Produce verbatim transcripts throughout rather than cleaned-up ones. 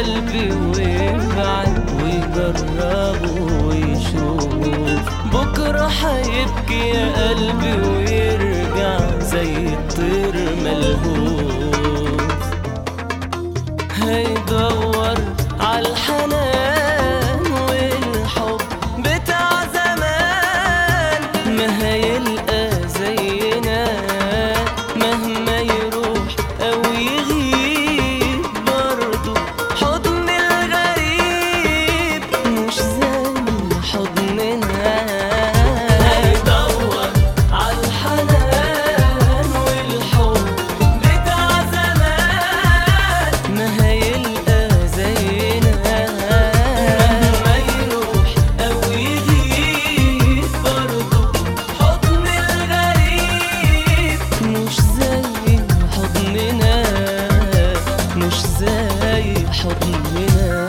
قلبي ويبعد ويجرب ويشوف بكرة هيبكي يا قلبي ويرجع زي الطير ملهوف. هيدور عالحنان والحب بتاع زمان، ما هيلقى زينا مهما يروح أو يغيب، برضو حضن الغريب مش زي حضننا. هيدور عالحنان والحب بتاع زمان، ما هيلقى زينا مهما يروح أو يغيب، برضو حضن الغريب مش زي حضننا، مش زي حضننا.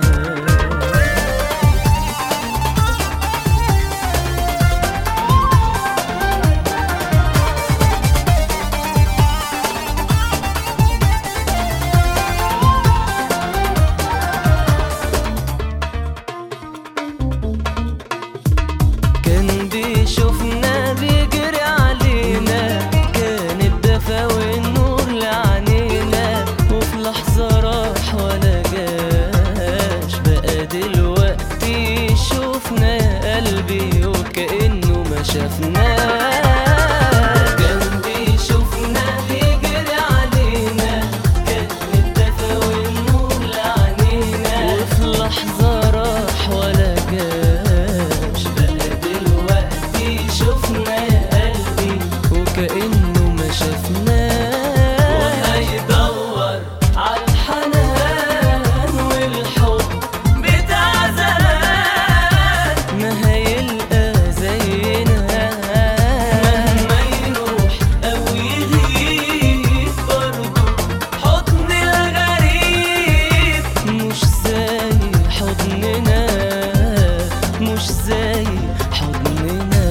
كان بيشوفنا بيجري علينا، كان الدفا والنور لعنينا، وفي لحظة راح ولا جاش، بقى دلوقتي يشوفنا يا قلبي وكأنه ما شافناش. كان بيشوفنا بيجري علينا، كان الدفا والنور لعنينا، وفي لحظة راح ولا جاش، بقى دلوقتي شوفنا يا قلبي وكأنه ما شافناش. وهيدور عالحنان والحب بتاع زمان، ما هيلقى زينا مهما يروح أو يغيب، برضو حضن الغريب مش زي حضننا، مش زي حضننا.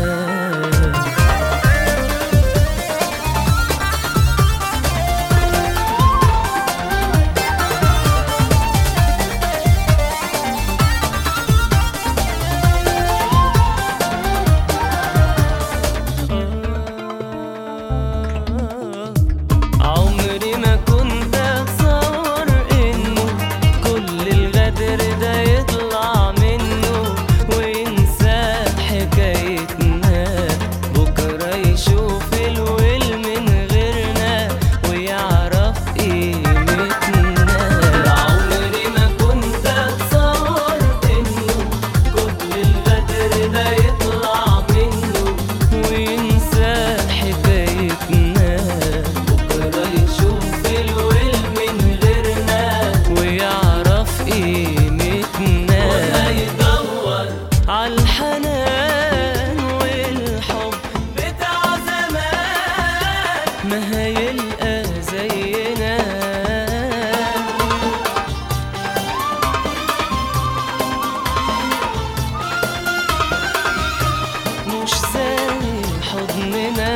عمري ما كنت اتصور انه كل الغدر ده يطلع منه وينسى حكايتنا، بكرة يشوف الويل من غيرنا ويعرف قيمتنا. عمري ما كنت اتصور انه كل الغدر ده يطلع منه وينسى حكايتنا، بكرة يشوف الويل من غيرنا ويعرف قيمتنا. وهيدور عالحنان والحب بتاع زمان، ما هيلقى زينا مش زي حضننا.